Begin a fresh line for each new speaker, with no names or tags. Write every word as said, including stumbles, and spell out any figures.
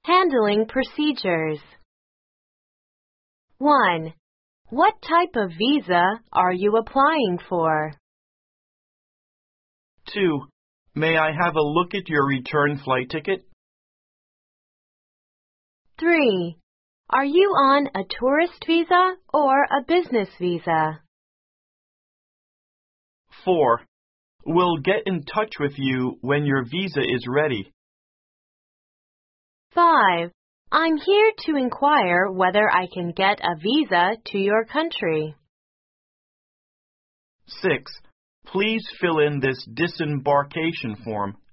Handling procedures. one. What type of visa are you applying for?
two. May I have a look at your return flight ticket?
three. Are you on a tourist visa or a business visa?
four. We'll get in touch with you when your visa is ready.
five. I'm here to inquire whether I can get a visa to your country.
six. Please fill in this disembarkation form.